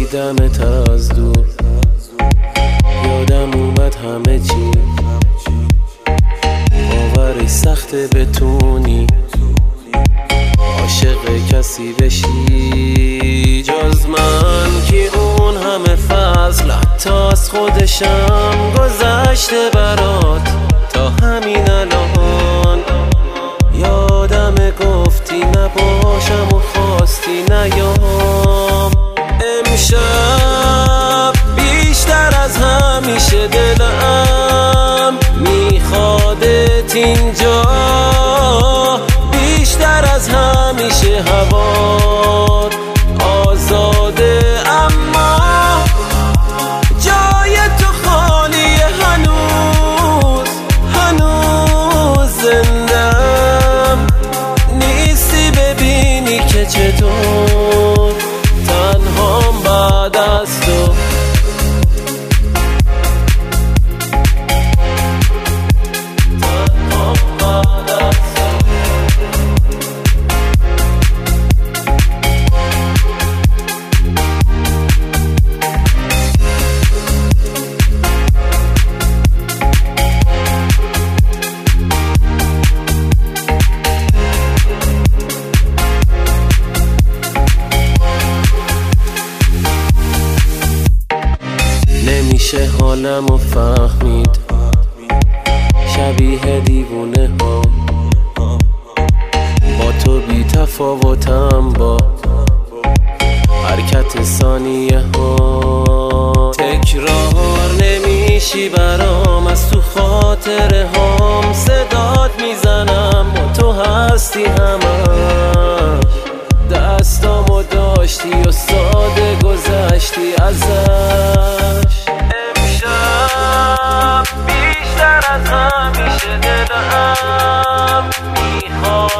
دیدمت از دور، یادم اومد همه چی. باورش سخته بتونی عاشق کسی بشی جز من، که اون همه فضل حتی از خودشم گذشته برات. تا همین الان یادم گفتی نباشم و خواستی نیام. امشب بیشتر از همیشه دلم میخوادت اینجا، بیشتر از همیشه هوات آزاده، اما جای تو خالیه. هنوز زندم نیستی ببینی که چطور تنهام بعد از تو. نمیشه حالمو فهمید، شبیه دیوونه ها با تو بی تفاوتم، با حرکت ثانیه ها. تکرار نمیشی برام، از تو خاطره هام صدات میزنم، با تو هستی همش. دستامو داشتی و ساده گذشتی ازش. امشب بیشتر از همیشه دلم میخواد